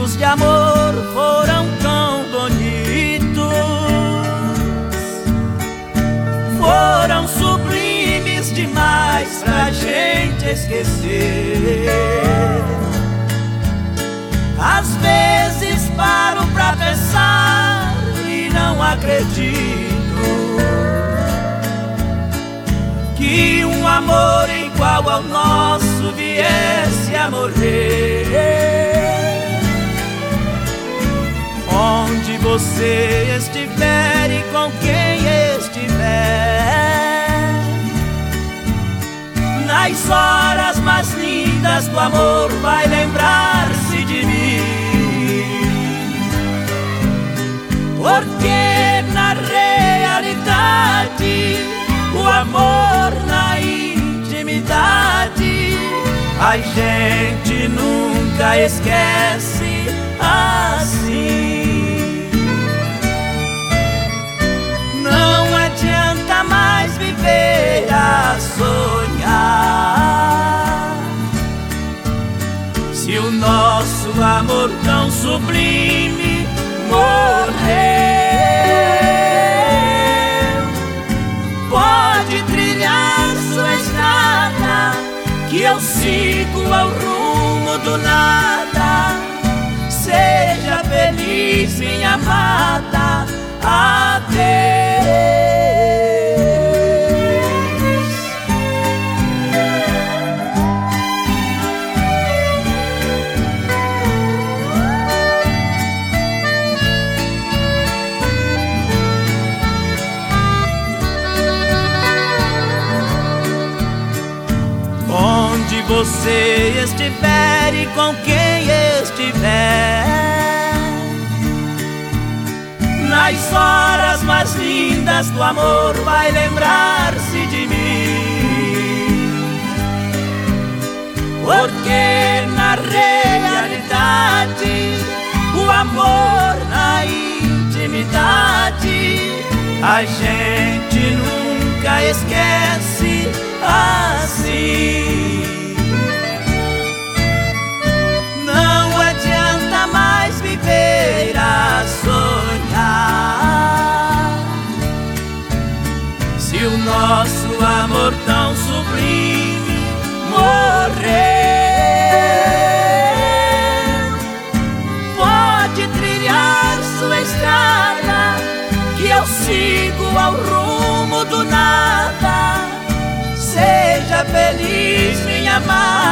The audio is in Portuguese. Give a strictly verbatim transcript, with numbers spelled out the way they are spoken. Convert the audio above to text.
momentos de amor foram tão bonitos, foram sublimes demais pra gente esquecer. Às vezes paro pra pensar e não acredito que um amor igual ao nosso viesse a morrer. Onde você estiver e com quem estiver, nas horas mais lindas do amor vai lembrar-se de mim. Porque na realidade, o amor na intimidade, a gente nunca esquece assim. Não adianta mais viver a sonhar, se o nosso amor tão sublime morrer. Pode trilhar sua estrada, que eu sigo ao rumo do nada. Seja feliz, minha amada, adeus. Onde você estiver e com quem estiver, nas horas mais lindas do amor vai lembrar-se de mim. Porque na realidade, o amor na intimidade, a gente nunca esquece assim. Não adianta mais viver a sonhar, se o nosso amor tão sublime morrer. Pode trilhar sua estrada, que eu sigo ao rumo do nada. Seja feliz, minha amada.